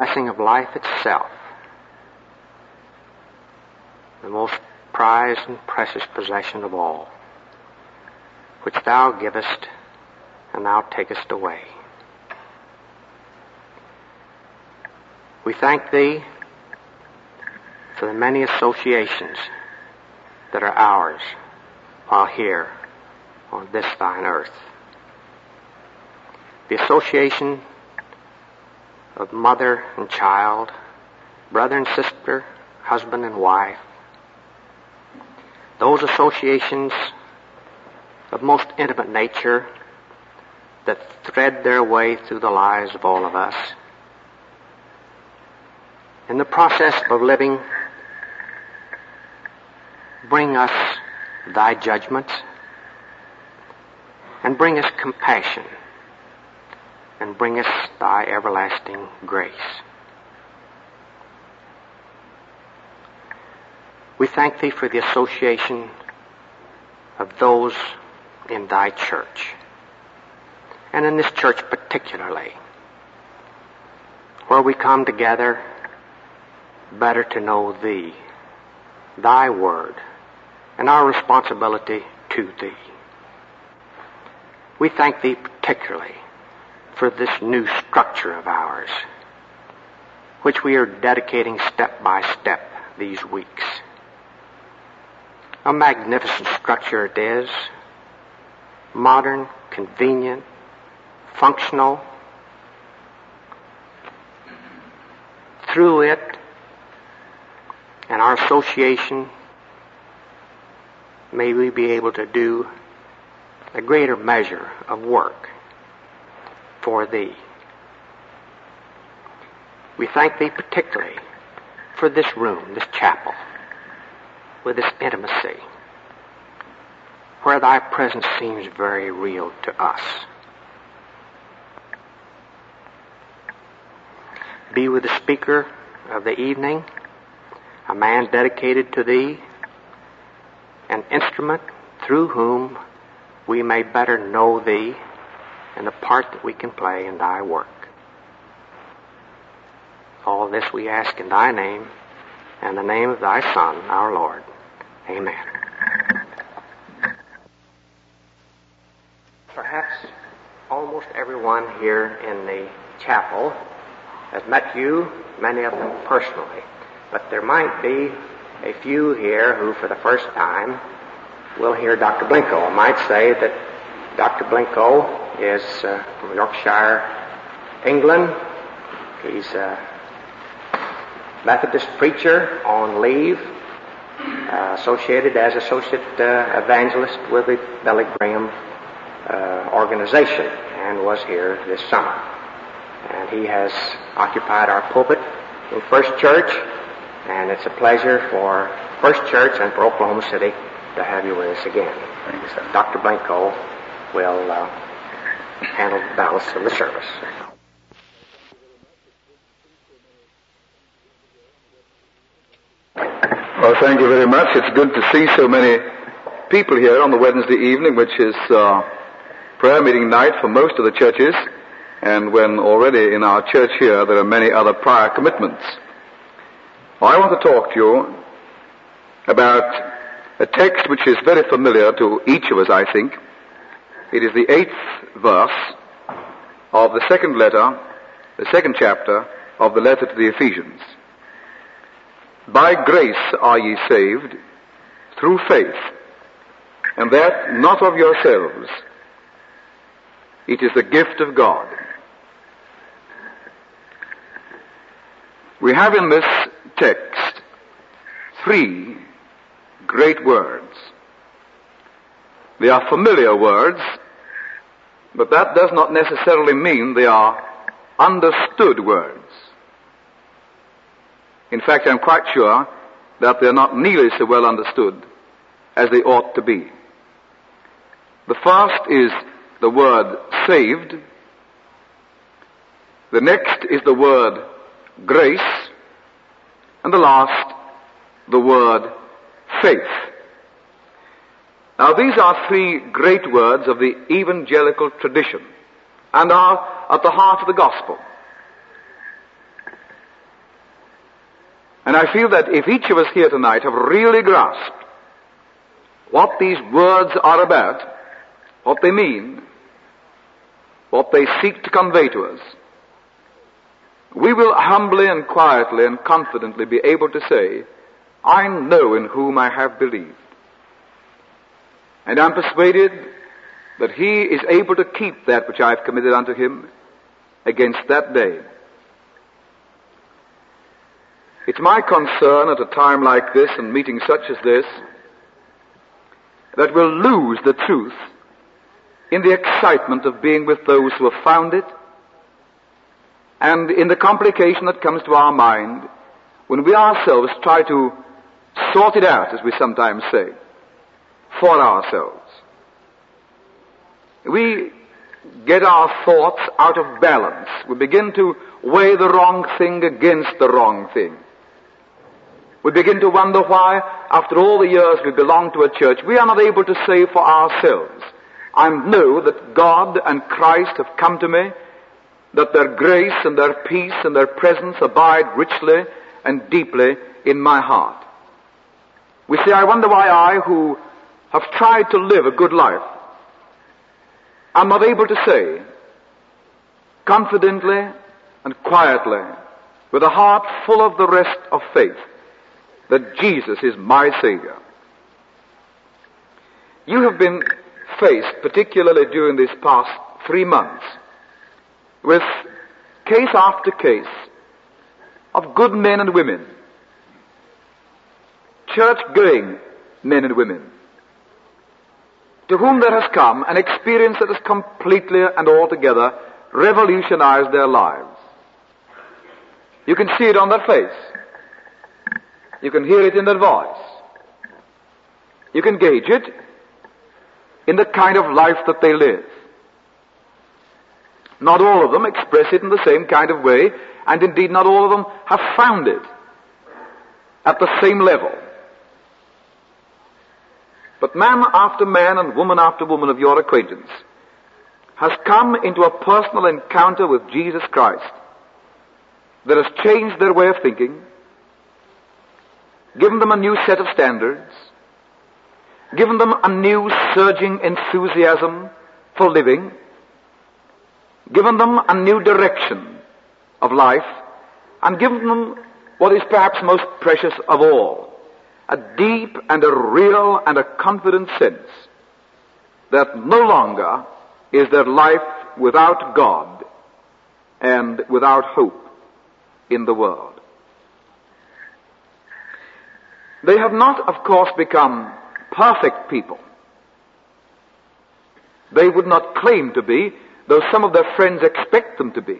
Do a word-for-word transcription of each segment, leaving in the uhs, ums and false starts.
blessing of life itself, the most prized and precious possession of all, which thou givest and thou takest away. We thank thee for the many associations that are ours while here on this thine earth. The association of mother and child, brother and sister, husband and wife. Those associations of most intimate nature that thread their way through the lives of all of us. In the process of living, bring us thy judgments and bring us compassion and bring us thy everlasting grace. We thank thee for the association of those in thy church, and in this church particularly, where we come together better to know thee, thy word, and our responsibility to thee. We thank thee particularly for this new structure of ours, which we are dedicating step by step these weeks. A magnificent structure it is, modern, convenient, functional. Through it and our association, may we be able to do a greater measure of work for thee. We thank thee particularly for this room, this chapel, with this intimacy, where thy presence seems very real to us. Be with the speaker of the evening, a man dedicated to thee, an instrument through whom we may better know thee and the part that we can play in thy work. All this we ask in thy name and the name of thy Son, our Lord. Amen. Perhaps almost everyone here in the chapel has met you, many of them personally, but there might be a few here who for the first time will hear Doctor Blinko. I might say that Doctor Blinko is uh, from Yorkshire, England. He's a Methodist preacher on leave, uh, associated as associate uh, evangelist with the Billy Graham uh, organization, and was here this summer. And he has occupied our pulpit in First Church, and it's a pleasure for First Church and for Oklahoma City to have you with us again. Thank you, sir. Doctor Blinko will uh, handle the balance of the service. Well, thank you very much. It's good to see so many people here on the Wednesday evening, which is uh, prayer meeting night for most of the churches, and when already in our church here there are many other prior commitments. Well, I want to talk to you about a text which is very familiar to each of us, I think. It is the eighth verse of the second letter, the second chapter of the letter to the Ephesians. By grace are ye saved, through faith, and that not of yourselves. It is the gift of God. We have in this text three great words. They are familiar words, but that does not necessarily mean they are understood words. In fact, I'm quite sure that they're not nearly so well understood as they ought to be. The first is the word saved. The next is the word grace. And the last, the word faith. Now, these are three great words of the evangelical tradition and are at the heart of the gospel. And I feel that if each of us here tonight have really grasped what these words are about, what they mean, what they seek to convey to us, we will humbly and quietly and confidently be able to say, I know in whom I have believed. And I'm persuaded that he is able to keep that which I have committed unto him against that day. It's my concern at a time like this and meetings such as this that we'll lose the truth in the excitement of being with those who have found it, and in the complication that comes to our mind when we ourselves try to sort it out, as we sometimes say, for ourselves. We get our thoughts out of balance. We begin to weigh the wrong thing against the wrong thing. We begin to wonder why, after all the years we belong to a church, we are not able to say for ourselves, I know that God and Christ have come to me, that their grace and their peace and their presence abide richly and deeply in my heart. We say, I wonder why I, who have tried to live a good life, am not able to say, confidently and quietly, with a heart full of the rest of faith, that Jesus is my Savior. You have been faced, particularly during these past three months, with case after case of good men and women, church-going men and women, to whom there has come an experience that has completely and altogether revolutionized their lives. You can see it on their face. You can hear it in their voice. You can gauge it in the kind of life that they live. Not all of them express it in the same kind of way, and indeed not all of them have found it at the same level. But man after man and woman after woman of your acquaintance has come into a personal encounter with Jesus Christ that has changed their way of thinking, given them a new set of standards, given them a new surging enthusiasm for living, given them a new direction of life, and given them what is perhaps most precious of all, a deep and a real and a confident sense that no longer is their life without God and without hope in the world. They have not, of course, become perfect people. They would not claim to be, though some of their friends expect them to be.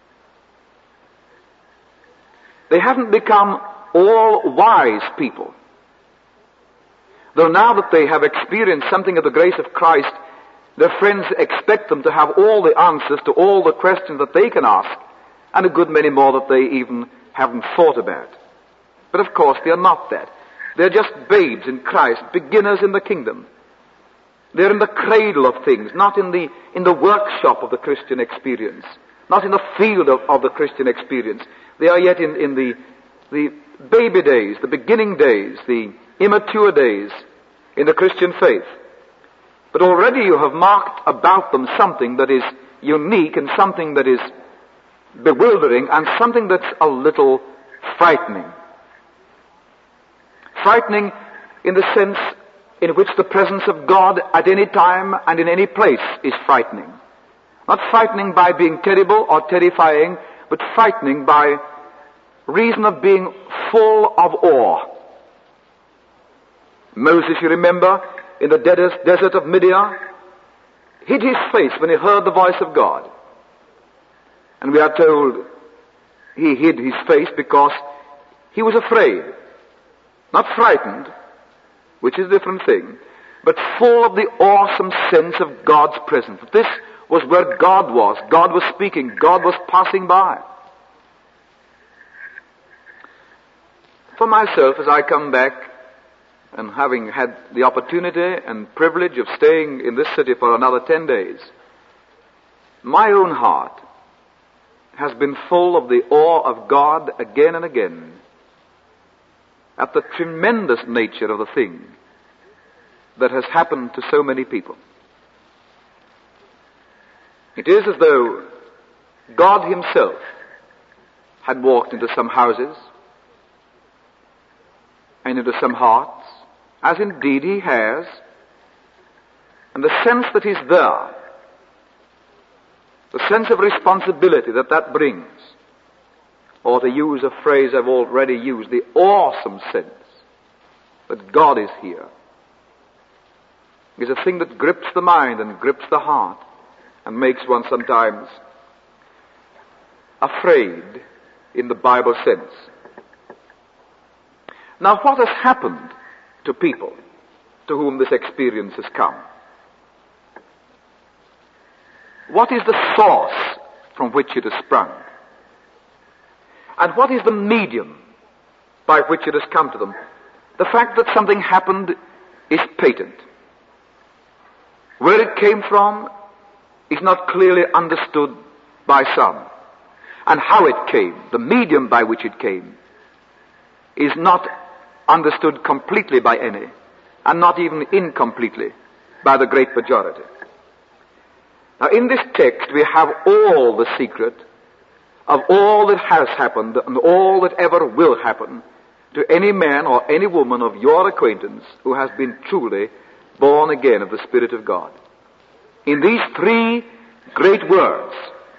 They haven't become all wise people. Though now that they have experienced something of the grace of Christ, their friends expect them to have all the answers to all the questions that they can ask, and a good many more that they even haven't thought about. But of course they are not that. They're just babes in Christ, beginners in the kingdom. They're in the cradle of things, not in the in the workshop of the Christian experience, not in the field of, of the Christian experience. They are yet in, in the the baby days, the beginning days, the immature days in the Christian faith. But already you have marked about them something that is unique and something that is bewildering and something that's a little frightening. Frightening in the sense in which the presence of God at any time and in any place is frightening. Not frightening by being terrible or terrifying, but frightening by reason of being full of awe. Moses, you remember, in the desert of Midian, hid his face when he heard the voice of God. And we are told he hid his face because he was afraid. Not frightened, which is a different thing, but full of the awesome sense of God's presence. This was where God was. God was speaking. God was passing by. For myself, as I come back, and having had the opportunity and privilege of staying in this city for another ten days, my own heart has been full of the awe of God again and again. at the tremendous nature of the thing that has happened to so many people. It is as though God himself had walked into some houses and into some hearts, as indeed he has, and the sense that he's there, the sense of responsibility that that brings, or to use a phrase I've already used, the awesome sense that God is here, is a thing that grips the mind and grips the heart and makes one sometimes afraid in the Bible sense. Now, what has happened to people to whom this experience has come? What is the source from which it has sprung? And what is the medium by which it has come to them? The fact that something happened is patent. Where it came from is not clearly understood by some. And how it came, the medium by which it came, is not understood completely by any, and not even incompletely by the great majority. Now, in this text we have all the secret of all that has happened and all that ever will happen to any man or any woman of your acquaintance who has been truly born again of the Spirit of God. In these three great words,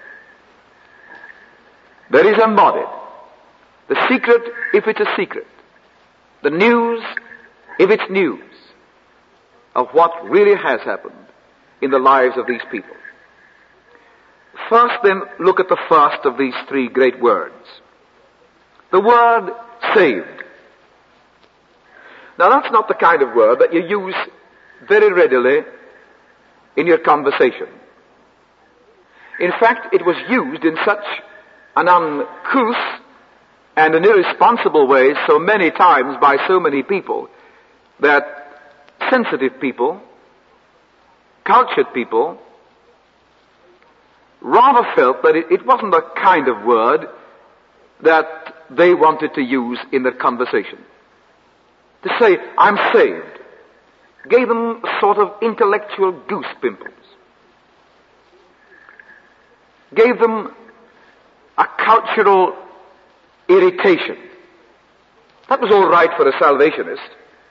there is embodied the secret, if it's a secret, the news, if it's news, of what really has happened in the lives of these people. First, then, look at the first of these three great words. The word saved. Now, that's not the kind of word that you use very readily in your conversation. In fact, it was used in such an uncouth and an irresponsible way so many times by so many people that sensitive people, cultured people, rather felt that it, it wasn't the kind of word that they wanted to use in their conversation. To say, I'm saved, gave them a sort of intellectual goose pimples. Gave them a cultural irritation. That was all right for a salvationist.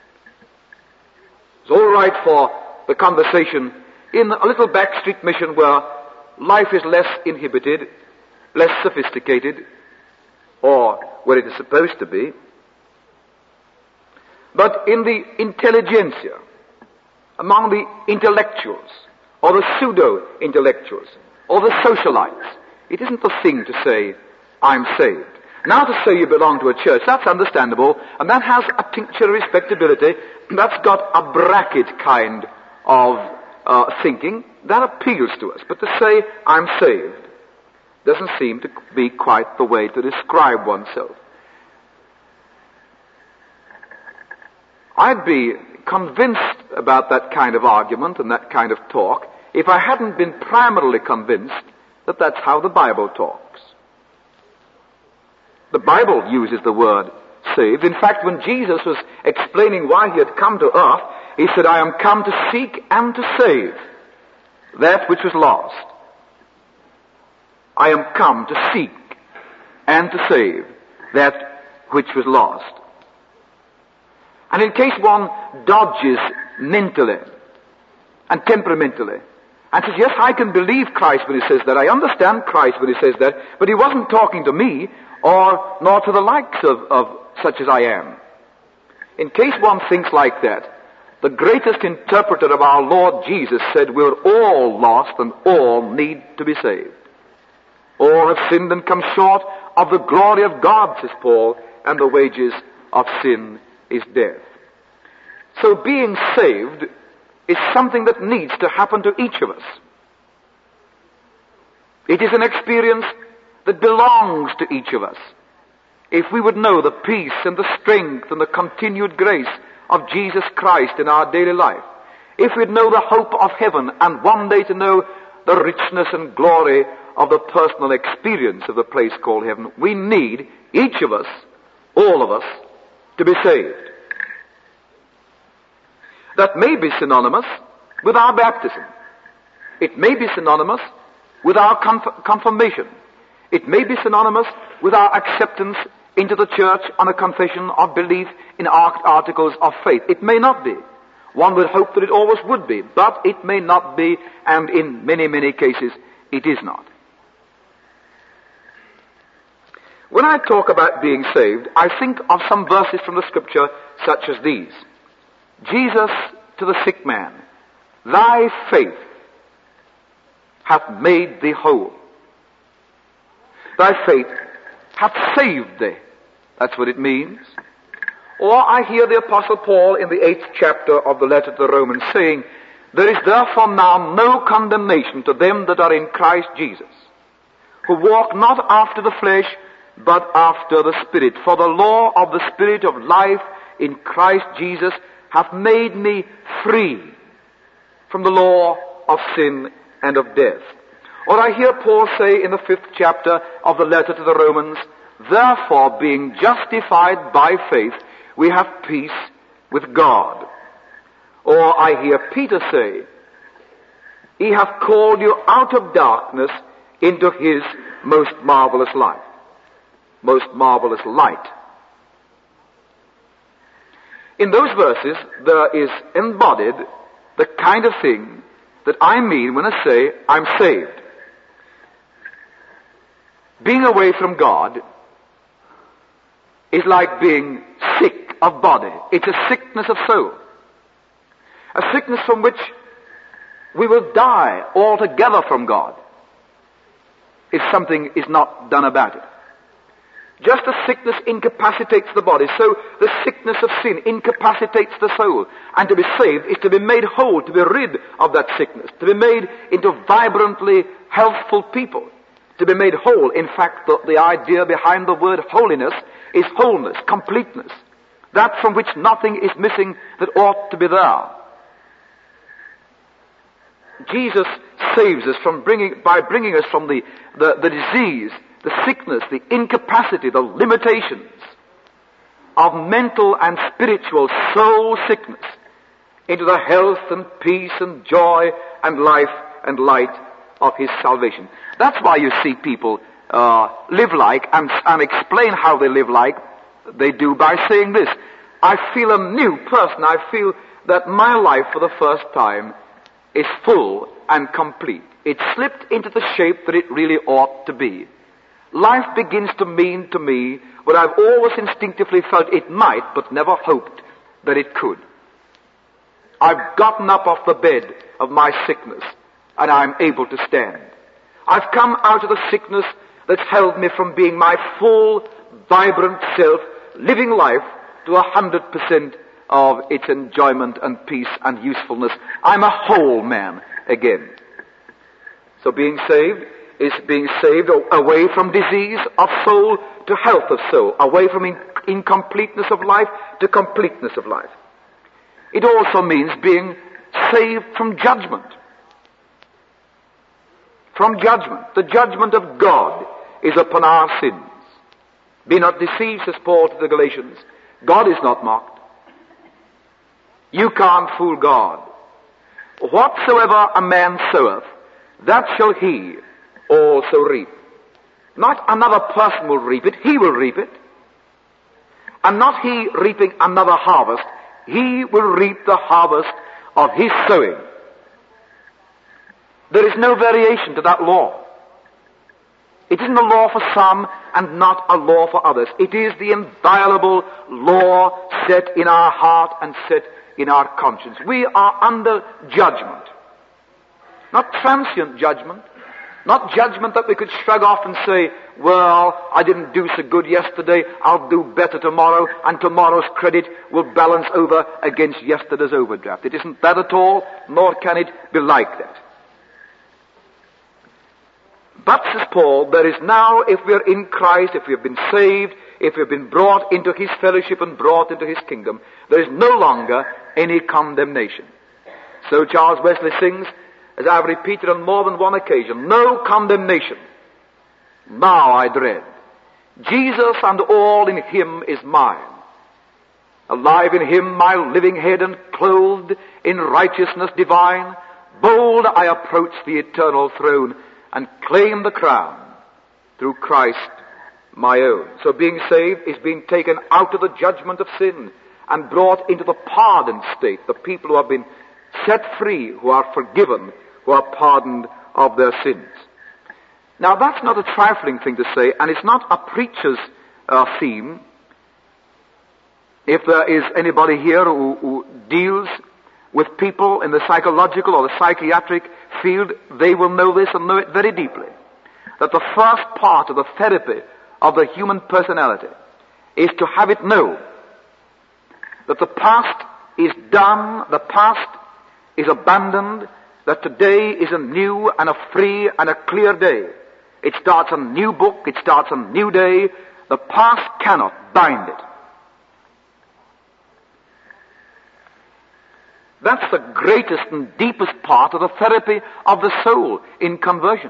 It was all right for the conversation in a little backstreet mission where life is less inhibited, less sophisticated, or where it is supposed to be. But in the intelligentsia, among the intellectuals, or the pseudo-intellectuals, or the socialites, it isn't the thing to say, I'm saved. Now to say you belong to a church, that's understandable, and that has a tincture of respectability, that's got a bracket kind of uh, thinking, that appeals to us. But to say, I'm saved, doesn't seem to be quite the way to describe oneself. I'd be convinced about that kind of argument and that kind of talk if I hadn't been primarily convinced that that's how the Bible talks. The Bible uses the word saved. In fact, when Jesus was explaining why he had come to earth, he said, I am come to seek and to save that which was lost. I am come to seek and to save that which was lost. And in case one dodges mentally and temperamentally and says, yes, I can believe Christ when he says that, I understand Christ when he says that, but he wasn't talking to me or nor to the likes of, of such as I am. In case one thinks like that, the greatest interpreter of our Lord Jesus said, we're all lost and all need to be saved. All have sinned and come short of the glory of God, says Paul, and the wages of sin is death. So being saved is something that needs to happen to each of us. It is an experience that belongs to each of us. If we would know the peace and the strength and the continued grace of Jesus Christ in our daily life, if we'd know the hope of heaven and one day to know the richness and glory of the personal experience of the place called heaven, we need, each of us, all of us, to be saved. That may be synonymous with our baptism. It may be synonymous with our conf- confirmation. It may be synonymous with our acceptance into the church on a confession of belief in art- articles of faith. It may not be. One would hope that it always would be, but it may not be, and in many, many cases, it is not. When I talk about being saved, I think of some verses from the Scripture such as these. Jesus to the sick man, thy faith hath made thee whole. Thy faith hath saved thee. That's what it means. Or I hear the Apostle Paul in the eighth chapter of the letter to the Romans saying, there is therefore now no condemnation to them that are in Christ Jesus, who walk not after the flesh, but after the Spirit. For the law of the Spirit of life in Christ Jesus hath made me free from the law of sin and of death. Or I hear Paul say in the fifth chapter of the letter to the Romans, therefore being justified by faith, we have peace with God. Or I hear Peter say, he hath called you out of darkness into his most marvelous light. Most marvelous light. In those verses, there is embodied the kind of thing that I mean when I say I'm saved. Being away from God is like being sick of body. It's a sickness of soul. A sickness from which we will die altogether from God if something is not done about it. Just as sickness incapacitates the body, so the sickness of sin incapacitates the soul. And to be saved is to be made whole, to be rid of that sickness, to be made into vibrantly healthful people, to be made whole. In fact, the, the idea behind the word holiness is wholeness, completeness. That from which nothing is missing that ought to be there. Jesus saves us from bringing, by bringing us from the, the, the disease, the sickness, the incapacity, the limitations of mental and spiritual soul sickness into the health and peace and joy and life and light of His salvation. That's why you see people uh, live like and, and explain how they live like they do by saying this. I feel a new person. I feel that my life for the first time is full and complete. It's slipped into the shape that it really ought to be. Life begins to mean to me what I've always instinctively felt it might, but never hoped that it could. I've gotten up off the bed of my sickness, and I'm able to stand. I've come out of the sickness that's held me from being my full, vibrant self, living life to a hundred percent of its enjoyment and peace and usefulness. I'm a whole man again. So being saved is being saved away from disease of soul to health of soul, away from in- incompleteness of life to completeness of life. It also means being saved from judgment. From judgment. The judgment of God is upon our sins. Be not deceived, says Paul to the Galatians. God is not mocked. You can't fool God. Whatsoever a man soweth, that shall he also reap. Not another person will reap it, he will reap it. And not he reaping another harvest, he will reap the harvest of his sowing. There is no variation to that law. It isn't a law for some and not a law for others. It is the inviolable law set in our heart and set in our conscience. We are under judgment. Not transient judgment. Not judgment that we could shrug off and say, well, I didn't do so good yesterday, I'll do better tomorrow, and tomorrow's credit will balance over against yesterday's overdraft. It isn't that at all, nor can it be like that. But, says Paul, there is now, if we are in Christ, if we have been saved, if we have been brought into His fellowship and brought into His kingdom, there is no longer any condemnation. So Charles Wesley sings, as I've repeated on more than one occasion, no condemnation now I dread. Jesus and all in Him is mine. alive in him, my living head, and clothed in righteousness divine, bold I approach the eternal throne and claim the crown through Christ my own. So being saved is being taken out of the judgment of sin and brought into the pardoned state, the people who have been set free, who are forgiven, who are pardoned of their sins. Now that's not a trifling thing to say, and it's not a preacher's uh, theme. If there is anybody here who, who deals with people in the psychological or the psychiatric field, they will know this and know it very deeply. That the first part of the therapy of the human personality is to have it know that the past is done, the past is abandoned, that today is a new and a free and a clear day. It starts a new book, it starts a new day. The past cannot bind it. That's the greatest and deepest part of the therapy of the soul in conversion.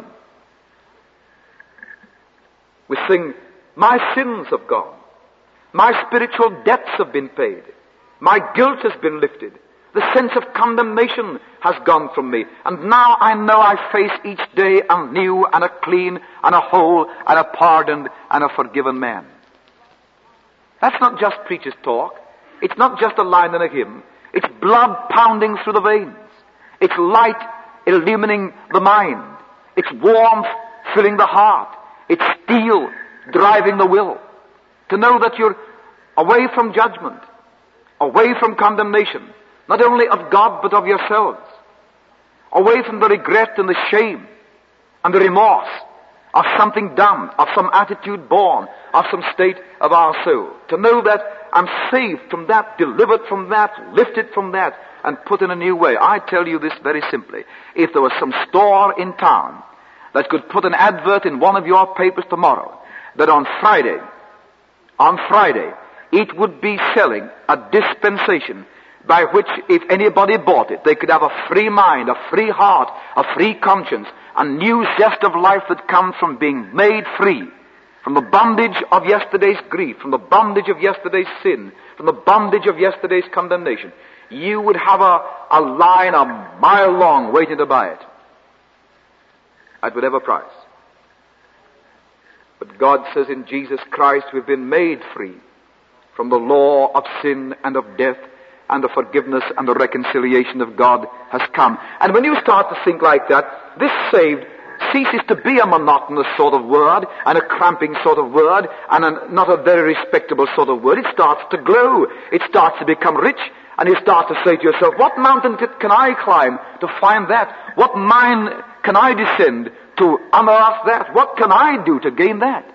We sing, my sins have gone. My spiritual debts have been paid. My guilt has been lifted. The sense of condemnation has gone from me. And now I know I face each day a new and a clean and a whole and a pardoned and a forgiven man. That's not just preacher's talk. It's not just a line in a hymn. It's blood pounding through the veins. It's light illumining the mind. It's warmth filling the heart. It's steel driving the will. To know that you're away from judgment, away from condemnation, not only of God but of yourselves, away from the regret and the shame and the remorse of something done, of some attitude born, of some state of our soul. To know that I'm saved from that, delivered from that, lifted from that, and put in a new way. I tell you this very simply. If there was some store in town that could put an advert in one of your papers tomorrow, that on Friday, on Friday, it would be selling a dispensation by which, if anybody bought it, they could have a free mind, a free heart, a free conscience, a new zest of life that comes from being made free from the bondage of yesterday's grief, from the bondage of yesterday's sin, from the bondage of yesterday's condemnation. You would have a, a line a mile long waiting to buy it at whatever price. But God says in Jesus Christ we've been made free from the law of sin and of death, and the forgiveness and the reconciliation of God has come. And when you start to think like that, this saved ceases to be a monotonous sort of word, and a cramping sort of word, and a, not a very respectable sort of word. It starts to glow. It starts to become rich, and you start to say to yourself, what mountain can I climb to find that? What mine can I descend to unearth that? What can I do to gain that?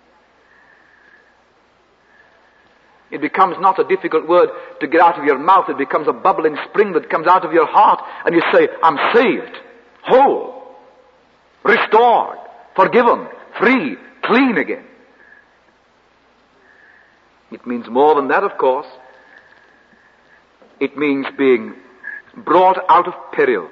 It becomes not a difficult word to get out of your mouth. It becomes a bubbling spring that comes out of your heart, and you say, I'm saved, whole, restored, forgiven, free, clean again. It means more than that, of course. It means being brought out of peril.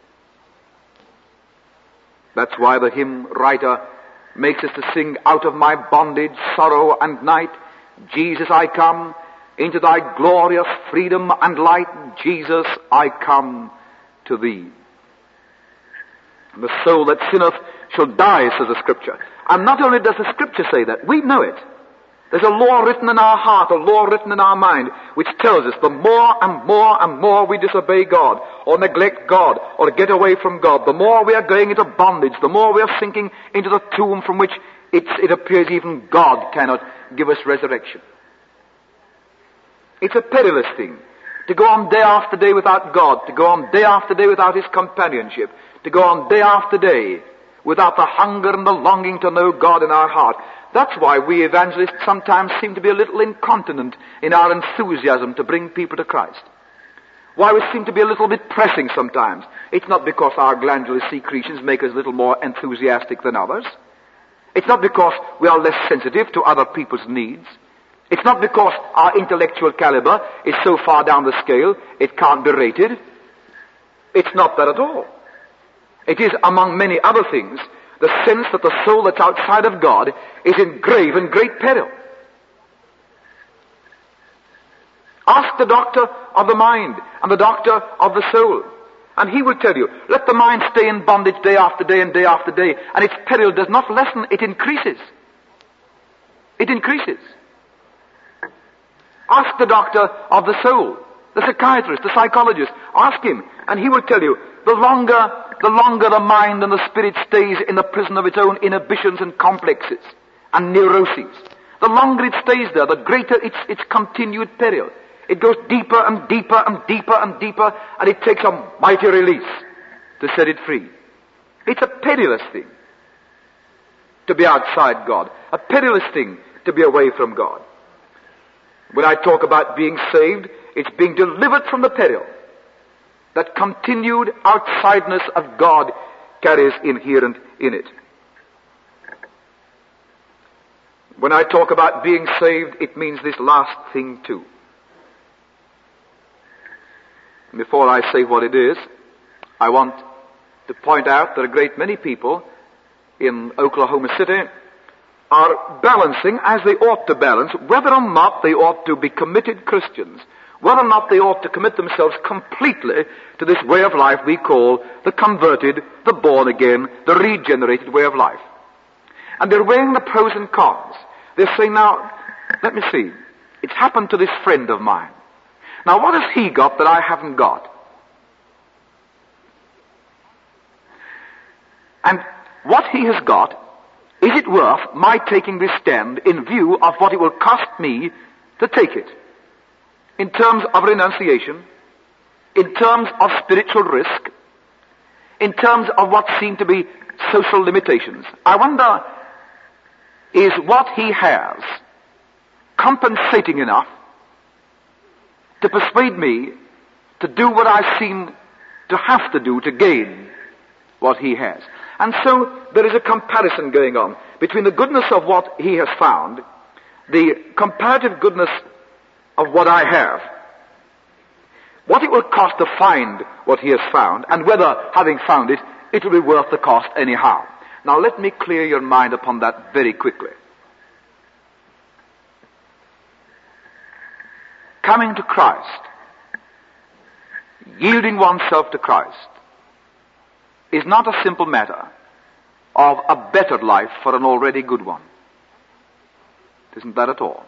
That's why the hymn writer makes us to sing, out of my bondage, sorrow, and night, Jesus, I come into thy glorious freedom and light. Jesus, I come to thee. And the soul that sinneth shall die, says the Scripture. And not only does the Scripture say that, we know it. There's a law written in our heart, a law written in our mind, which tells us the more and more and more we disobey God, or neglect God, or get away from God, the more we are going into bondage, the more we are sinking into the tomb from which It's, it appears even God cannot give us resurrection. It's a perilous thing to go on day after day without God, to go on day after day without His companionship, to go on day after day without the hunger and the longing to know God in our heart. That's why we evangelists sometimes seem to be a little incontinent in our enthusiasm to bring people to Christ. Why we seem to be a little bit pressing sometimes. It's not because our glandular secretions make us a little more enthusiastic than others. It's not because we are less sensitive to other people's needs. It's not because our intellectual caliber is so far down the scale it can't be rated. It's not that at all. It is, among many other things, the sense that the soul that's outside of God is in grave and great peril. Ask the doctor of the mind and the doctor of the soul. And he will tell you, let the mind stay in bondage day after day and day after day, and its peril does not lessen, it increases. It increases. Ask the doctor of the soul, the psychiatrist, the psychologist. Ask him, and he will tell you, the longer, the longer the mind and the spirit stays in the prison of its own inhibitions and complexes and neuroses, the longer it stays there, the greater its, its continued peril. It goes deeper and deeper and deeper and deeper, and it takes a mighty release to set it free. It's a perilous thing to be outside God, a perilous thing to be away from God. When I talk about being saved, it's being delivered from the peril that continued outsideness of God carries inherent in it. When I talk about being saved, it means this last thing too. Before I say what it is, I want to point out that a great many people in Oklahoma City are balancing, as they ought to balance, whether or not they ought to be committed Christians, whether or not they ought to commit themselves completely to this way of life we call the converted, the born again, the regenerated way of life. And they're weighing the pros and cons. They're saying, now, let me see, it's happened to this friend of mine. Now, what has he got that I haven't got? And what he has got, is it worth my taking this stand in view of what it will cost me to take it? In terms of renunciation, in terms of spiritual risk, in terms of what seem to be social limitations. I wonder, is what he has compensating enough to persuade me to do what I seem to have to do to gain what he has? And so there is a comparison going on between the goodness of what he has found, the comparative goodness of what I have, what it will cost to find what he has found, and whether, having found it, it will be worth the cost anyhow. Now let me clear your mind upon that very quickly. Coming to Christ, yielding oneself to Christ, is not a simple matter of a better life for an already good one. It isn't that at all.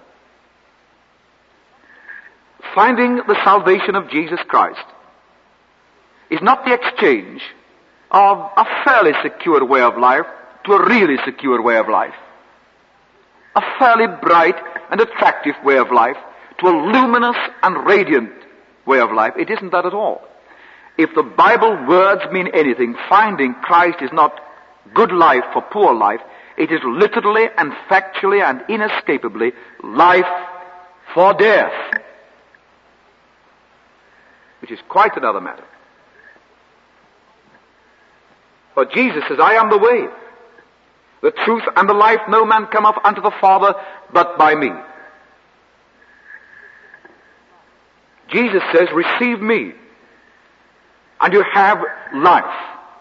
Finding the salvation of Jesus Christ is not the exchange of a fairly secure way of life to a really secure way of life. A fairly bright and attractive way of life to a luminous and radiant way of life. It isn't that at all. If the Bible words mean anything, finding Christ is not good life for poor life. It is literally and factually and inescapably life for death, which is quite another matter. For Jesus says, I am the way, the truth, and the life. No man cometh unto the Father but by me. Jesus says, receive me, and you have life.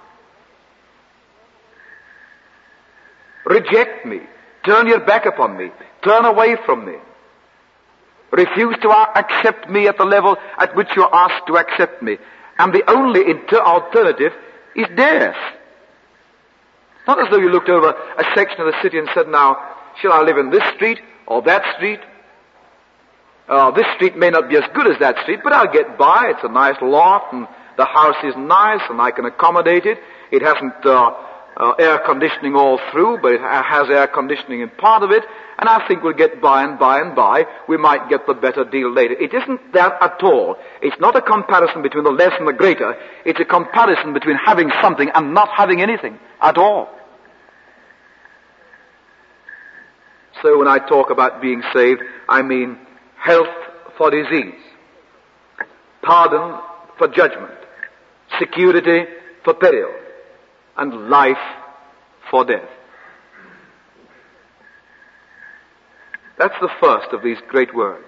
Reject me. Turn your back upon me. Turn away from me. Refuse to accept me at the level at which you're asked to accept me. And the only inter- alternative is death. It's not as though you looked over a section of the city and said, now, shall I live in this street or that street? Uh, this street may not be as good as that street, but I'll get by. It's a nice lot, and the house is nice, and I can accommodate it. It hasn't uh, uh, air conditioning all through, but it has air conditioning in part of it, and I think we'll get by and by and by. We might get the better deal later. It isn't that at all. It's not a comparison between the less and the greater. It's a comparison between having something and not having anything at all. So when I talk about being saved, I mean health for disease, pardon for judgment, security for peril, and life for death. That's the first of these great words.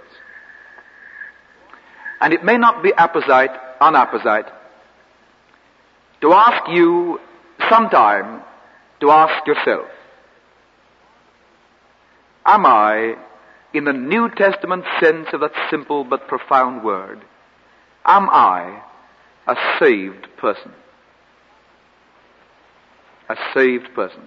And it may not be apposite, unapposite, to ask you sometime to ask yourself, am I in the New Testament sense of that simple but profound word? Am I a saved person? A saved person.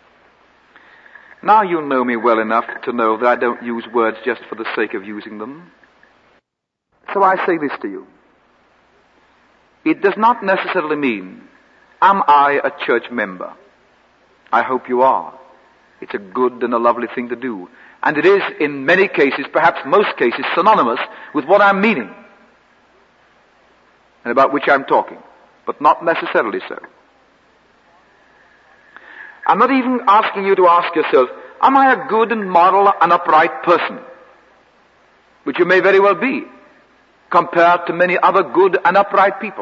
Now you know me well enough to know that I don't use words just for the sake of using them. So I say this to you. It does not necessarily mean, am I a church member? I hope you are. It's a good and a lovely thing to do. And it is, in many cases, perhaps most cases, synonymous with what I'm meaning and about which I'm talking, but not necessarily so. I'm not even asking you to ask yourself, am I a good and moral and upright person? Which you may very well be, compared to many other good and upright people.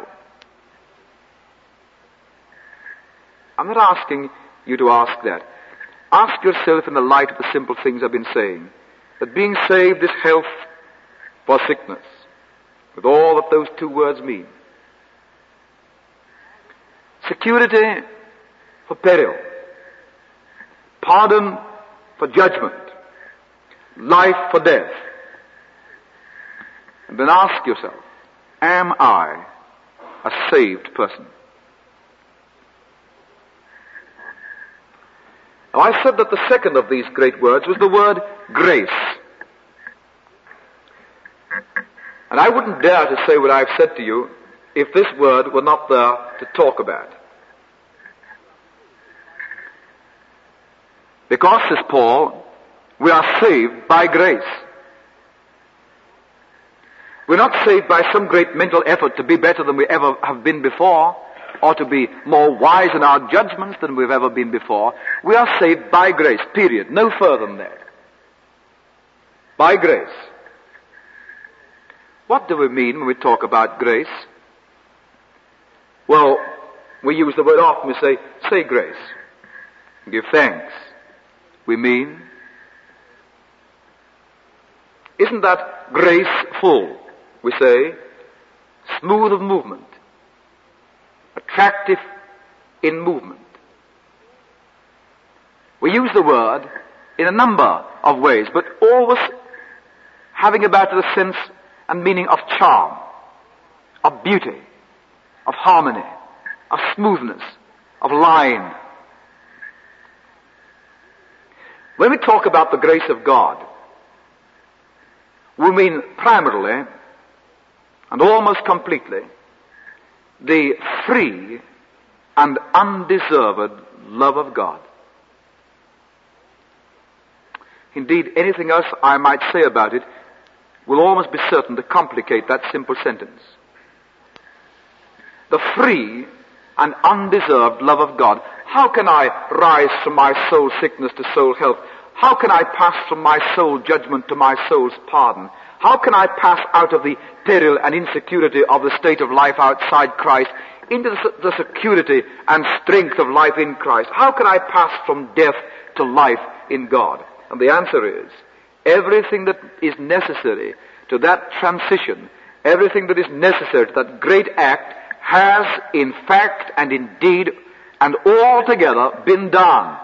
I'm not asking you to ask that. Ask yourself in the light of the simple things I've been saying, that being saved is health for sickness, with all that those two words mean. Security for peril. Pardon for judgment. Life for death. And then ask yourself, am I a saved person? Now I said that the second of these great words was the word grace. And I wouldn't dare to say what I've said to you if this word were not there to talk about. Because, says Paul, we are saved by grace. We're not saved by some great mental effort to be better than we ever have been before, or to be more wise in our judgments than we've ever been before. We are saved by grace, period. No further than that. By grace. What do we mean when we talk about grace? Well, we use the word often. We say, say grace. Give thanks. We mean, isn't that graceful? We say, smooth of movement, attractive in movement. We use the word in a number of ways, but always having about it a sense and meaning of charm, of beauty, of harmony, of smoothness, of line. When we talk about the grace of God, we mean primarily and almost completely the free and undeserved love of God. Indeed, anything else I might say about it will almost be certain to complicate that simple sentence. The free and undeserved love of God. How can I rise from my soul sickness to soul health? How can I pass from my soul judgment to my soul's pardon? How can I pass out of the peril and insecurity of the state of life outside Christ into the, the security and strength of life in Christ? How can I pass from death to life in God? And the answer is, everything that is necessary to that transition, everything that is necessary to that great act has in fact and indeed and altogether been done.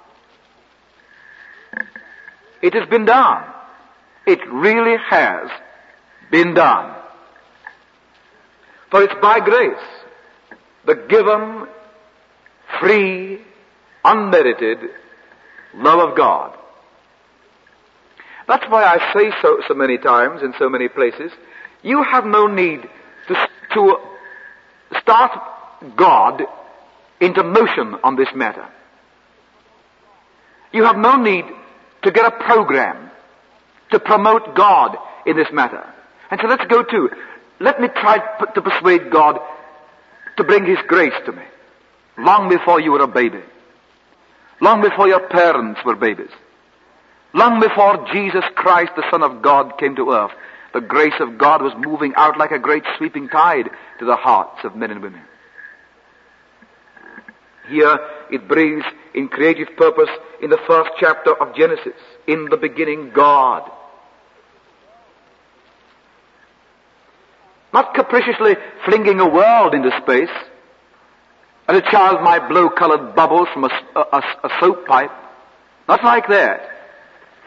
It has been done. It really has been done. For it's by grace, the given, free, unmerited love of God. That's why I say so so many times in so many places, you have no need to, to start God into motion on this matter. You have no need to get a program to promote God in this matter. And so let's go to, let me try to persuade God to bring His grace to me. Long before you were a baby. Long before your parents were babies. Long before Jesus Christ, the Son of God, came to earth, the grace of God was moving out like a great sweeping tide to the hearts of men and women. Here it breathes in creative purpose in the first chapter of Genesis. In the beginning, God. Not capriciously flinging a world into space, as a child might blow colored bubbles from a, a, a soap pipe. Not like that.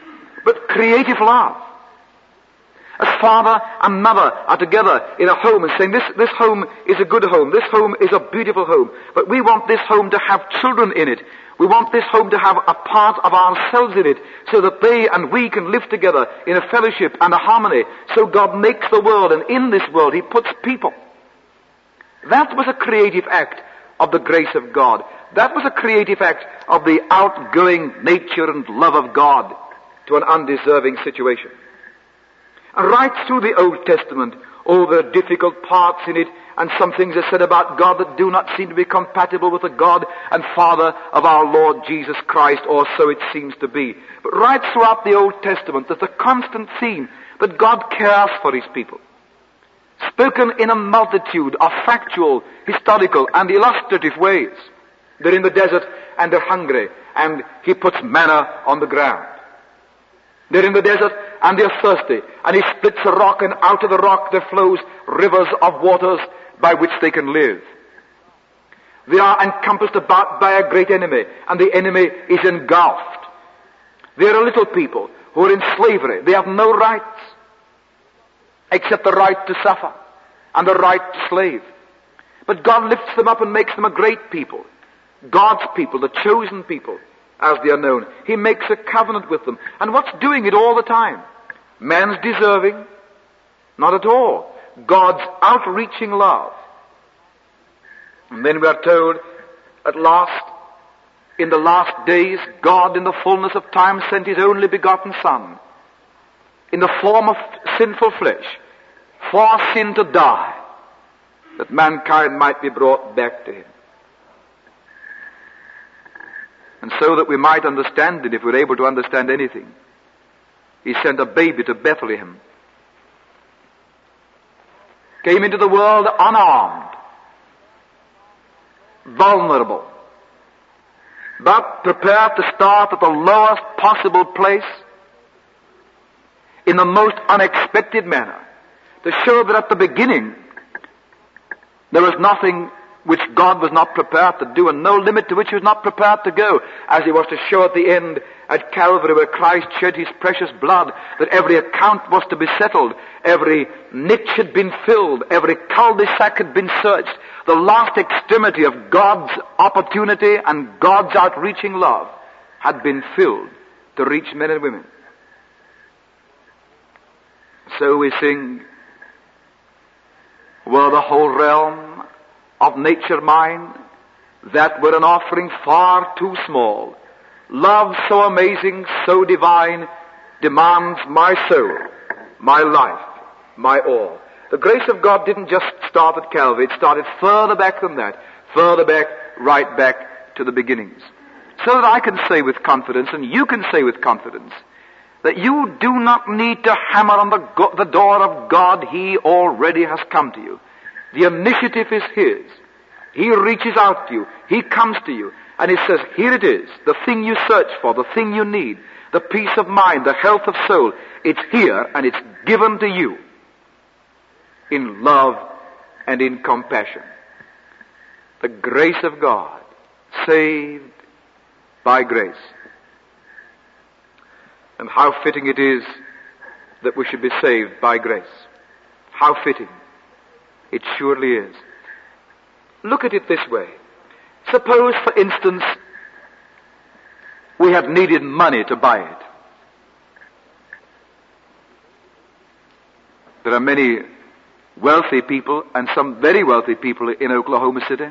but creative love. As father and mother are together in a home and saying, this, this home is a good home, this home is a beautiful home, but we want this home to have children in it. We want this home to have a part of ourselves in it, so that they and we can live together in a fellowship and a harmony. So God makes the world, and in this world He puts people. That was a creative act of the grace of God. That was a creative act of the outgoing nature and love of God to an undeserving situation. And right through the Old Testament, all the difficult parts in it, and some things are said about God that do not seem to be compatible with the God and Father of our Lord Jesus Christ, or so it seems to be. But right throughout the Old Testament, there's a constant theme that God cares for His people. Spoken in a multitude of factual, historical, and illustrative ways. They're in the desert and they're hungry, and He puts manna on the ground. They're in the desert and they're thirsty, and He splits a rock, and out of the rock there flows rivers of waters by which they can live. They are encompassed about by a great enemy, and the enemy is engulfed. They are a little people who are in slavery. They have no rights except the right to suffer and the right to slave. But God lifts them up and makes them a great people. God's people, the chosen people, as they are known. He makes a covenant with them. And what's doing it all the time? Man's deserving? Not at all. God's outreaching love. And then we are told, at last, in the last days, God in the fullness of time sent His only begotten Son, in the form of sinful flesh, for sin to die, that mankind might be brought back to Him. And so that we might understand it, if we're able to understand anything, He sent a baby to Bethlehem. Came into the world unarmed, vulnerable, but prepared to start at the lowest possible place in the most unexpected manner, to show that at the beginning there was nothing which God was not prepared to do, and no limit to which He was not prepared to go, as He was to show at the end at Calvary, where Christ shed His precious blood, that every account was to be settled, every niche had been filled, every cul-de-sac had been searched. The last extremity of God's opportunity and God's outreaching love had been filled to reach men and women. So we sing, were the whole realm of nature mine, that were an offering far too small. Love so amazing, so divine, demands my soul, my life, my all. The grace of God didn't just start at Calvary, it started further back than that, further back, right back to the beginnings. So that I can say with confidence, and you can say with confidence, that you do not need to hammer on the, go- the door of God. He already has come to you. The initiative is His. He reaches out to you. He comes to you. And He says, here it is, the thing you search for, the thing you need, the peace of mind, the health of soul. It's here, and it's given to you in love and in compassion. The grace of God, saved by grace. And how fitting it is that we should be saved by grace. How fitting. It surely is. Look at it this way. Suppose, for instance, we had needed money to buy it. There are many wealthy people, and some very wealthy people in Oklahoma City.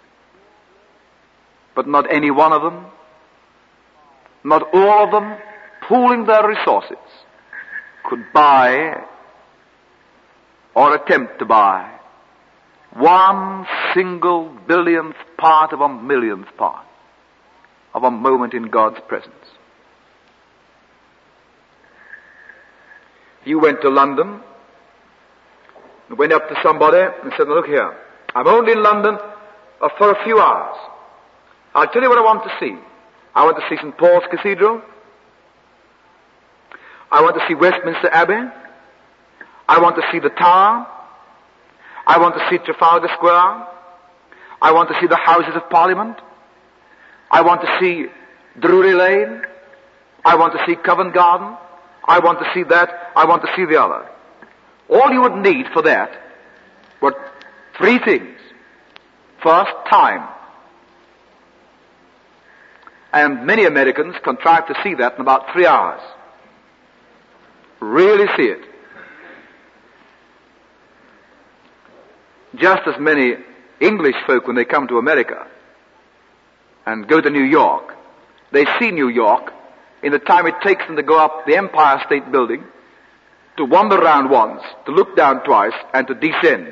But not any one of them, not all of them, pooling their resources, could buy or attempt to buy one single billionth part of a millionth part of a moment in God's presence. You went to London, went up to somebody and said, look here, I'm only in London uh, for a few hours. I'll tell you what I want to see. I want to see Saint Paul's Cathedral. I want to see Westminster Abbey. I want to see the Tower. I want to see Trafalgar Square. I want to see the Houses of Parliament. I want to see Drury Lane. I want to see Covent Garden. I want to see that, I want to see the other. All you would need for that were three things. First, time. And many Americans contrive to see that in about three hours. Really see it. Just as many English folk, when they come to America and go to New York, they see New York in the time it takes them to go up the Empire State Building, to wander around once, to look down twice, and to descend.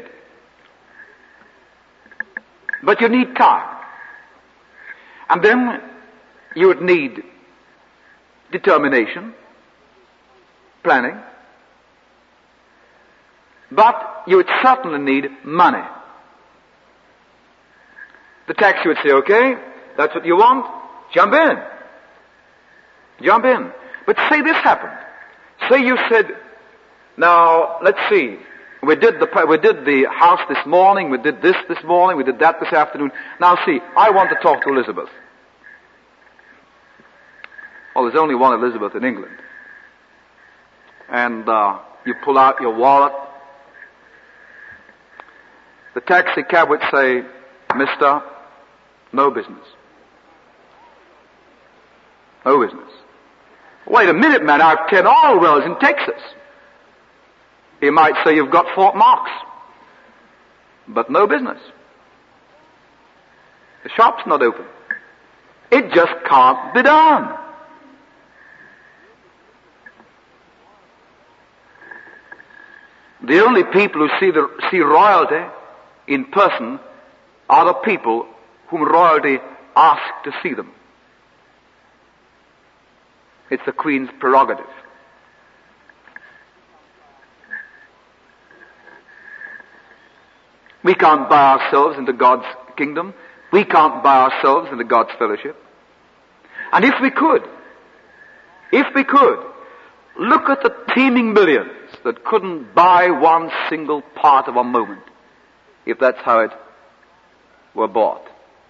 But you need time. And then you would need determination, planning, but you would certainly need money. The taxi would say, okay, that's what you want, jump in. Jump in. But say this happened. Say you said, now, let's see, we did the we did the house this morning, we did this this morning, we did that this afternoon. Now see, I want to talk to Elizabeth. Well, there's only one Elizabeth in England. And uh, you pull out your wallet. The taxi cab would say, Mister, no business. No business. Wait a minute, man, I have ten oil wells in Texas. He might say, you've got Fort Knox. But no business. The shop's not open. It just can't be done. The only people who see the, see royalty in person are the people whom royalty asks to see them. It's the Queen's prerogative. We can't buy ourselves into God's kingdom. We can't buy ourselves into God's fellowship. And if we could, if we could, look at the teeming millions that couldn't buy one single part of a moment, if that's how it were bought.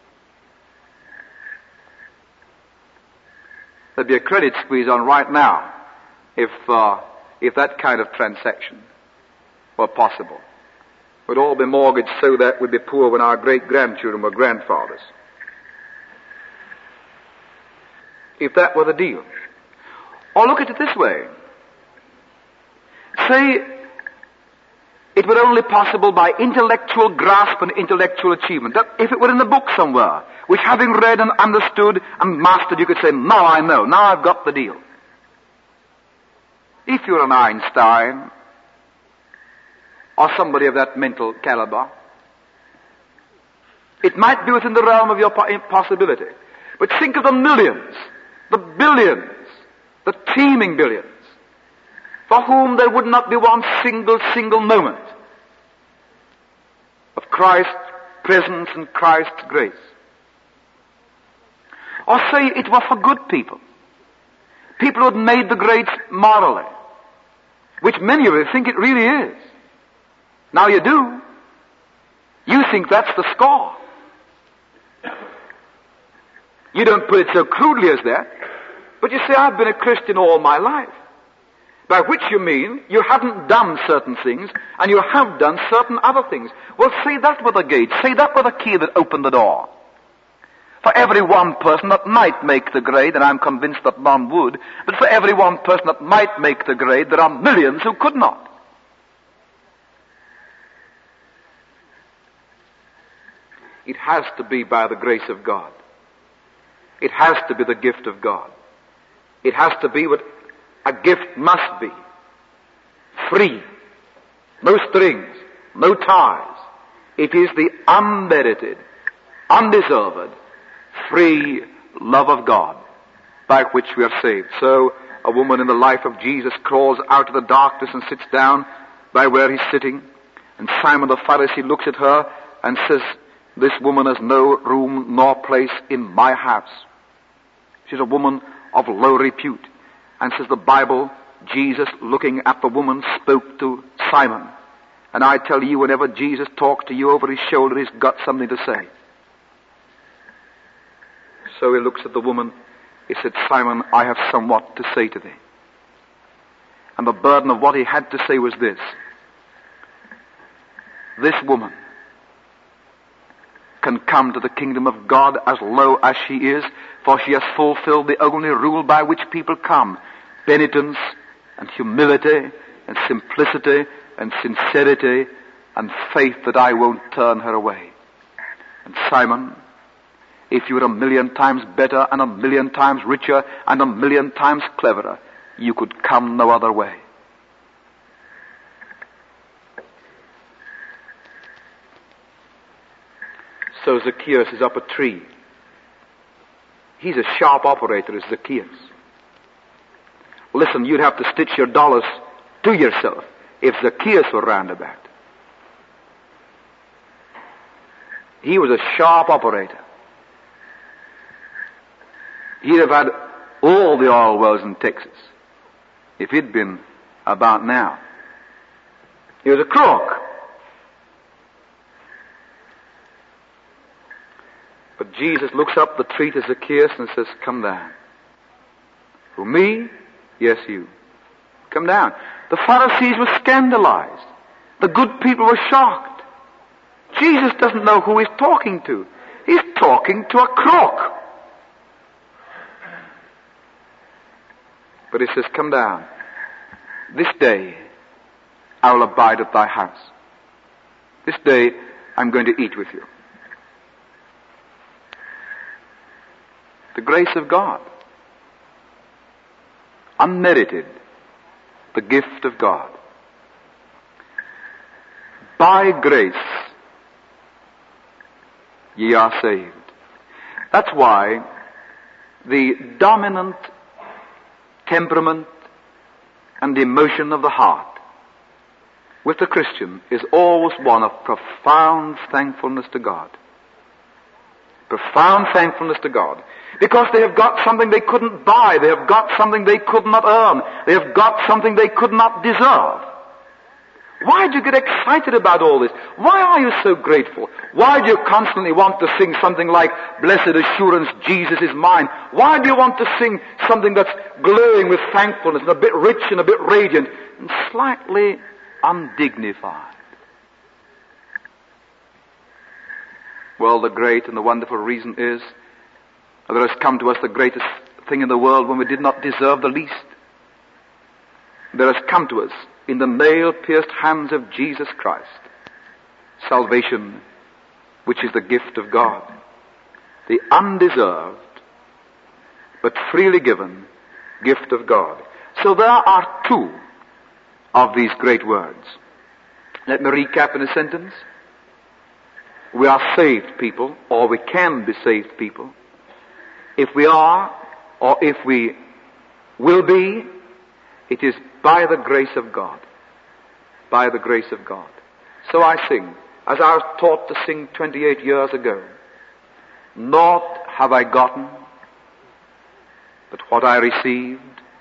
There'd be a credit squeeze on right now if uh, if that kind of transaction were possible. We'd all be mortgaged so that we'd be poor when our great-grandchildren were grandfathers. If that were the deal. Or look at it this way. Say it were only possible by intellectual grasp and intellectual achievement. That if it were in the book somewhere, which having read and understood and mastered, you could say, now I know, now I've got the deal. If you're an Einstein, or somebody of that mental caliber, it might be within the realm of your possibility. But think of the millions, the billions, the teeming billions, for whom there would not be one single, single moment of Christ's presence and Christ's grace. Or say it was for good people, people who had made the grades morally, which many of you think it really is. Now you do. You think that's the score. You don't put it so crudely as that, but you say, I've been a Christian all my life. By which you mean you haven't done certain things, and you have done certain other things. Well, say that were the gate. Say that were the key that opened the door. For every one person that might make the grade, and I'm convinced that none would, but for every one person that might make the grade, there are millions who could not. It has to be by the grace of God. It has to be the gift of God. It has to be what a gift must be. Free. No strings. No ties. It is the unmerited, undeserved, free love of God by which we are saved. So a woman in the life of Jesus crawls out of the darkness and sits down by where he's sitting. And Simon the Pharisee looks at her and says, this woman has no room nor place in my house. She's a woman of low repute. And says the Bible, Jesus, looking at the woman, spoke to Simon. And I tell you, whenever Jesus talks to you over his shoulder, he's got something to say. So he looks at the woman. He said, Simon, I have somewhat to say to thee. And the burden of what he had to say was this: this woman can come to the kingdom of God as low as she is, for she has fulfilled the only rule by which people come: penitence and humility and simplicity and sincerity and faith that I won't turn her away. And Simon, if you were a million times better and a million times richer and a million times cleverer, you could come no other way. So Zacchaeus is up a tree. He's a sharp operator, is Zacchaeus. Listen, you'd have to stitch your dollars to yourself if Zacchaeus were roundabout. He was a sharp operator. He'd have had all the oil wells in Texas if he'd been about now. He was a crook. But Jesus looks up the tree to Zacchaeus and says, come down. Who, me? Yes, you. Come down. The Pharisees were scandalized. The good people were shocked. Jesus doesn't know who he's talking to. He's talking to a crook. But he says, come down. This day I will abide at thy house. This day I'm going to eat with you. The grace of God. Unmerited. The gift of God. By grace ye are saved. That's why the dominant temperament and emotion of the heart with the Christian is always one of profound thankfulness to God. Profound thankfulness to God. Because they have got something they couldn't buy. They have got something they could not earn. They have got something they could not deserve. Why do you get excited about all this? Why are you so grateful? Why do you constantly want to sing something like, blessed assurance, Jesus is mine? Why do you want to sing something that's glowing with thankfulness and a bit rich and a bit radiant and slightly undignified? Well, the great and the wonderful reason is that there has come to us the greatest thing in the world when we did not deserve the least. There has come to us in the nail-pierced hands of Jesus Christ salvation, which is the gift of God. The undeserved but freely given gift of God. So there are two of these great words. Let me recap in a sentence. We are saved people, or we can be saved people. If we are, or if we will be, it is by the grace of God. By the grace of God. So I sing, as I was taught to sing twenty-eight years ago. Naught have I gotten, but what I received.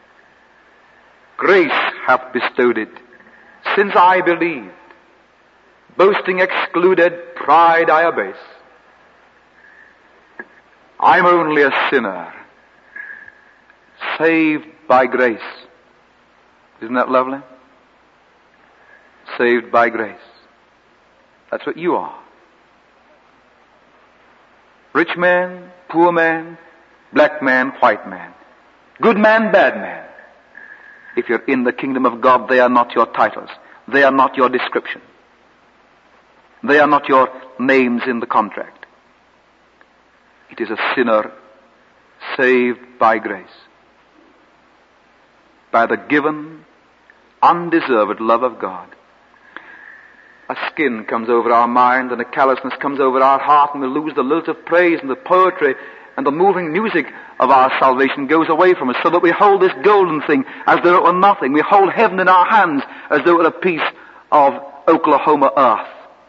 Grace hath bestowed it, since I believed. Boasting excluded, pride I abase. I'm only a sinner, saved by grace. Isn't that lovely? Saved by grace. That's what you are. Rich man, poor man, black man, white man, good man, bad man. If you're in the kingdom of God, they are not your titles. They are not your description. They are not your names in the contract. It is a sinner saved by grace. By the given, undeserved love of God. A skin comes over our mind and a callousness comes over our heart, and we lose the lilt of praise and the poetry and the moving music of our salvation goes away from us, so that we hold this golden thing as though it were nothing. We hold heaven in our hands as though it were a piece of Oklahoma earth.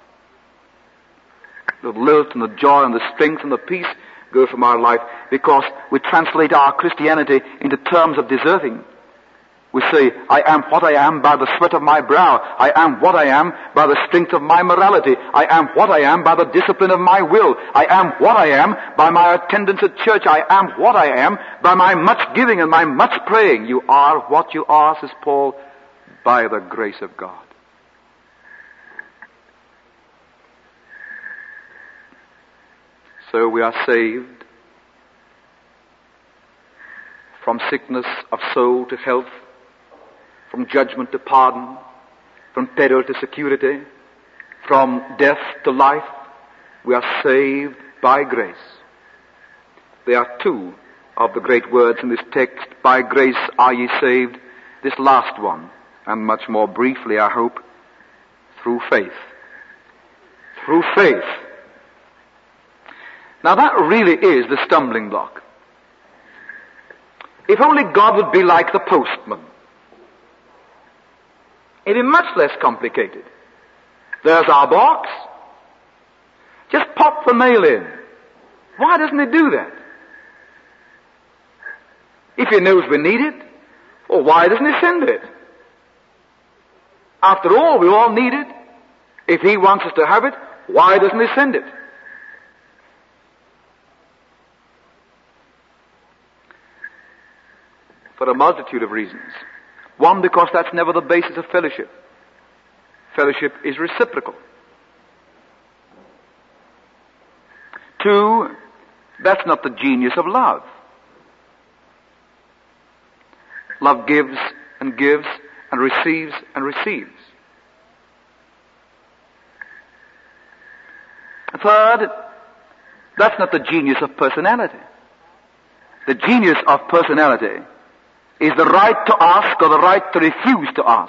The lilt and the joy and the strength and the peace go from our life because we translate our Christianity into terms of deserving. We say, I am what I am by the sweat of my brow. I am what I am by the strength of my morality. I am what I am by the discipline of my will. I am what I am by my attendance at church. I am what I am by my much giving and my much praying. You are what you are, says Paul, by the grace of God. So we are saved from sickness of soul to health, from judgment to pardon, from peril to security, from death to life. We are saved by grace. There are two of the great words in this text. By grace are ye saved. This last one, and much more briefly, I hope, through faith. Through faith. Now that really is the stumbling block. If only God would be like the postman. It'd be much less complicated. There's our box. Just pop the mail in. Why doesn't he do that? If he knows we need it, well, why doesn't he send it? After all, we all need it. If he wants us to have it, why doesn't he send it? For a multitude of reasons. One, because that's never the basis of fellowship. Fellowship is reciprocal. Two, that's not the genius of love. Love gives and gives and receives and receives. Third, that's not the genius of personality. The genius of personality is the right to ask or the right to refuse to ask.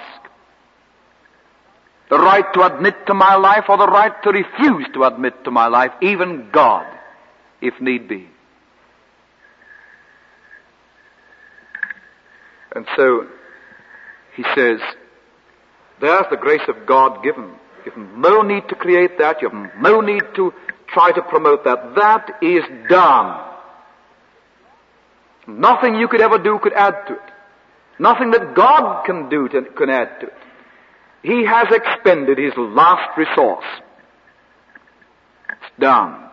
The right to admit to my life or the right to refuse to admit to my life, even God, if need be. And so, he says, there's the grace of God given. You have no need to create that. You have no need to try to promote that. That is done. Nothing you could ever do could add to it. Nothing that God can do to, can add to it. He has expended his last resource. It's done.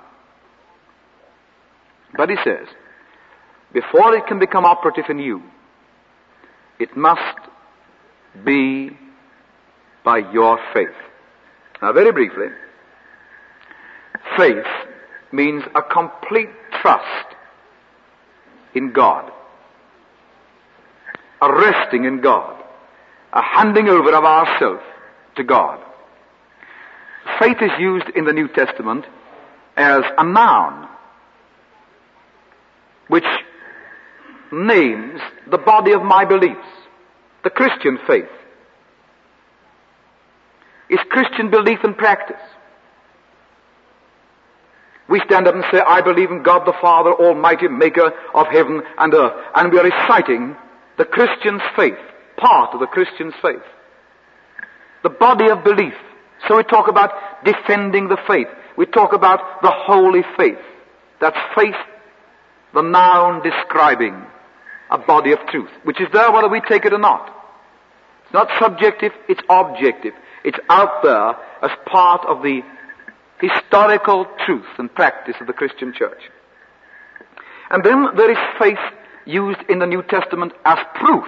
But he says, before it can become operative in you, it must be by your faith. Now, very briefly, faith means a complete trust in God, a resting in God, a handing over of ourselves to God. Faith is used in the New Testament as a noun which names the body of my beliefs. The Christian faith is Christian belief and practice. We stand up and say, I believe in God the Father, Almighty, Maker of heaven and earth. And we are reciting the Christian's faith, part of the Christian's faith. The body of belief. So we talk about defending the faith. We talk about the holy faith. That's faith, the noun describing a body of truth, which is there whether we take it or not. It's not subjective, it's objective. It's out there as part of the historical truth and practice of the Christian church. And then there is faith used in the New Testament as proof.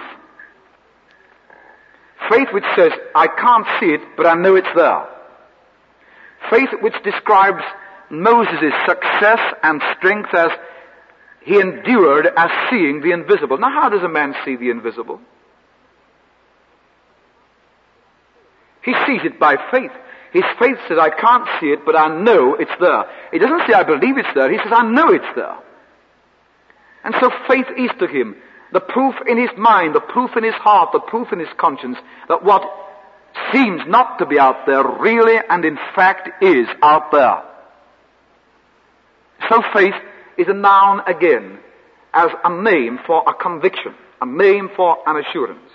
Faith which says, I can't see it, but I know it's there. Faith which describes Moses' success and strength as he endured as seeing the invisible. Now, how does a man see the invisible? He sees it by faith. His faith says, I can't see it, but I know it's there. He doesn't say, I believe it's there. He says, I know it's there. And so faith is to him the proof in his mind, the proof in his heart, the proof in his conscience that what seems not to be out there really and in fact is out there. So faith is a noun again as a name for a conviction, a name for an assurance.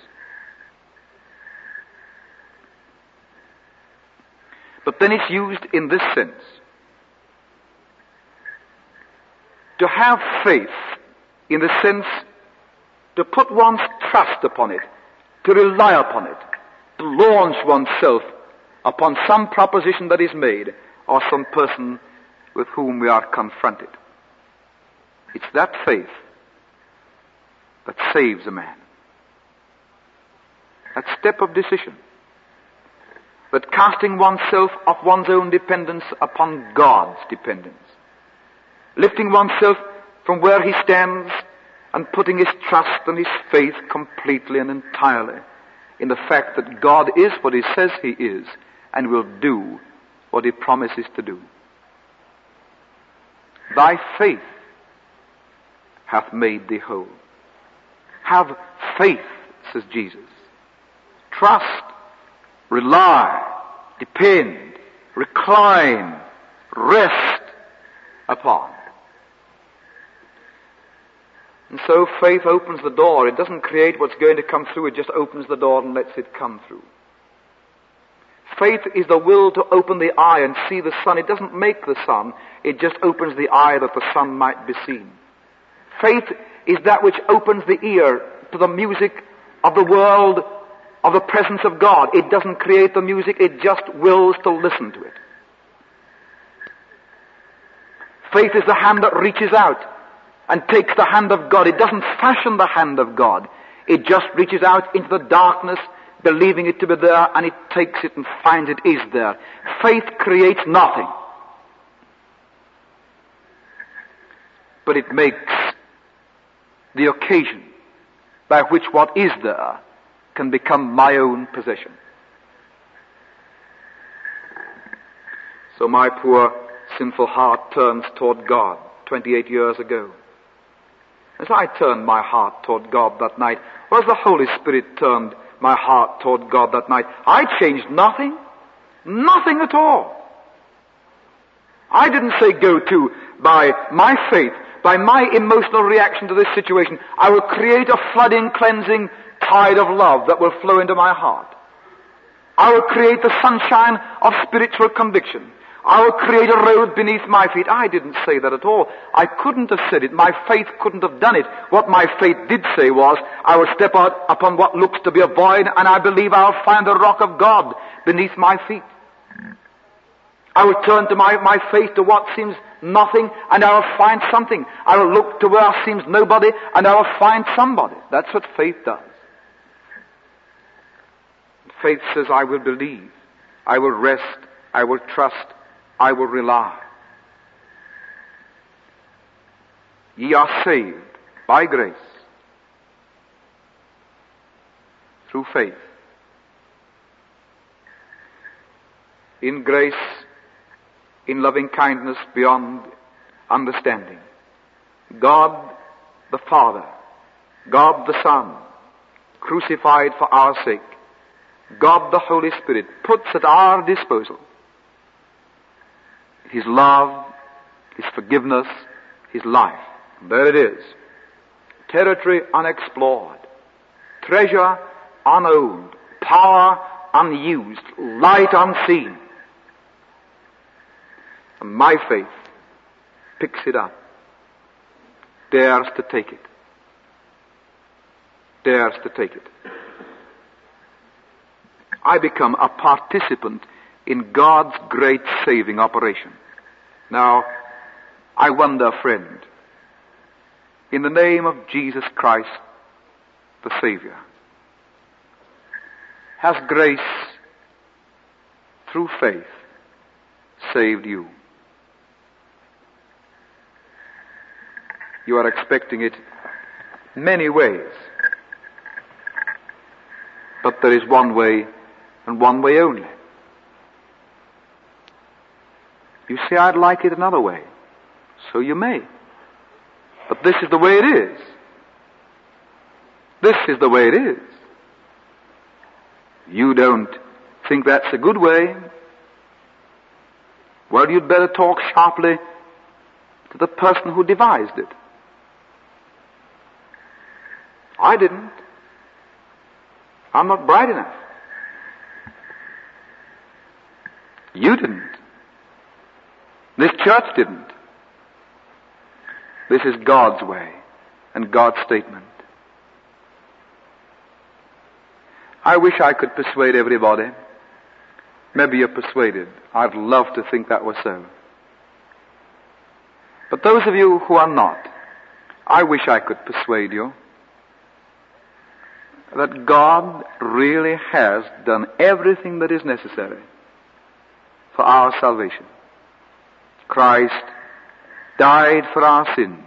But then it's used in this sense. To have faith in the sense to put one's trust upon it, to rely upon it, to launch oneself upon some proposition that is made or some person with whom we are confronted. It's that faith that saves a man. that step of decision, that casting oneself off one's own dependence upon God's dependence, lifting oneself from where he stands and putting his trust and his faith completely and entirely in the fact that God is what he says he is and will do what he promises to do. Thy faith hath made thee whole. Have faith, says Jesus. Trust, rely, depend, recline, rest upon. And so faith opens the door. It doesn't create what's going to come through. It just opens the door and lets it come through. Faith is the will to open the eye and see the sun. It doesn't make the sun. It just opens the eye that the sun might be seen. Faith is that which opens the ear to the music of the world, of the presence of God. It doesn't create the music. It just wills to listen to it. Faith is the hand that reaches out and takes the hand of God. It doesn't fashion the hand of God. It just reaches out into the darkness, believing it to be there, and it takes it and finds it is there. Faith creates nothing. But it makes the occasion by which what is there can become my own possession. So my poor sinful heart turns toward God twenty-eight years ago. As I turned my heart toward God that night, or as the Holy Spirit turned my heart toward God that night, I changed nothing. Nothing at all. I didn't say go to by my faith, by my emotional reaction to this situation. I will create a flooding, cleansing tide of love that will flow into my heart. I will create the sunshine of spiritual conviction. I will create a road beneath my feet. I didn't say that at all. I couldn't have said it. My faith couldn't have done it. What my faith did say was, I will step out upon what looks to be a void, and I believe I'll find the rock of God beneath my feet. I will turn to my, my faith to what seems nothing, and I will find something. I will look to where seems nobody, and I will find somebody. That's what faith does. Faith says, I will believe. I will rest. I will trust. I will rely. Ye are saved by grace through faith. In grace, in loving kindness beyond understanding. God the Father, God the Son, crucified for our sake. God the Holy Spirit puts at our disposal His love, His forgiveness, His life. And there it is. Territory unexplored. Treasure unowned. Power unused. Light unseen. And my faith picks it up. Dares to take it. Dares to take it. I become a participant in God's great saving operation. Now, I wonder, friend, in the name of Jesus Christ, the Savior, has grace through faith saved you? You are expecting it many ways. But there is one way and one way only. You say, I'd like it another way. So you may. But this is the way it is. This is the way it is. You don't think that's a good way? Well, you'd better talk sharply to the person who devised it. I didn't. I'm not bright enough. You didn't. This church didn't. This is God's way and God's statement. I wish I could persuade everybody. Maybe you're persuaded. I'd love to think that was so. But those of you who are not, I wish I could persuade you. that God really has done everything that is necessary for our salvation. Christ died for our sins.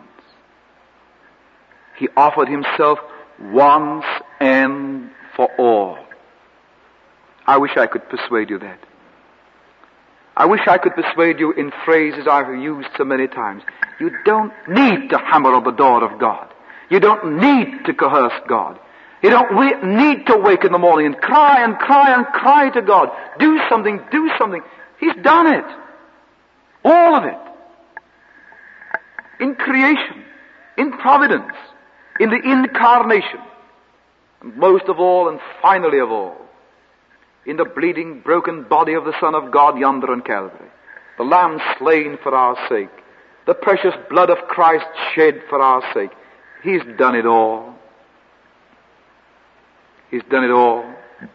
He offered himself once and for all. I wish I could persuade you that. I wish I could persuade you in phrases I've used so many times. You don't need to hammer on the door of God. You don't need to coerce God. You don't we- need to wake in the morning and cry and cry and cry to God. Do something, do something. He's done it. All of it. In creation, in providence, in the incarnation, and most of all and finally of all, in the bleeding, broken body of the Son of God yonder on Calvary, the Lamb slain for our sake, the precious blood of Christ shed for our sake. He's done it all. He's done it all.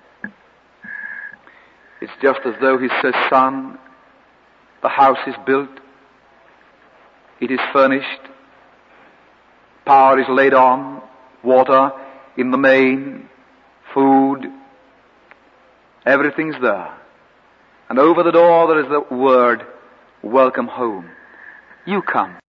It's just as though he says, son, the house is built, it is furnished, power is laid on, water in the main, food, everything's there. And over the door there is the word, welcome home. You come.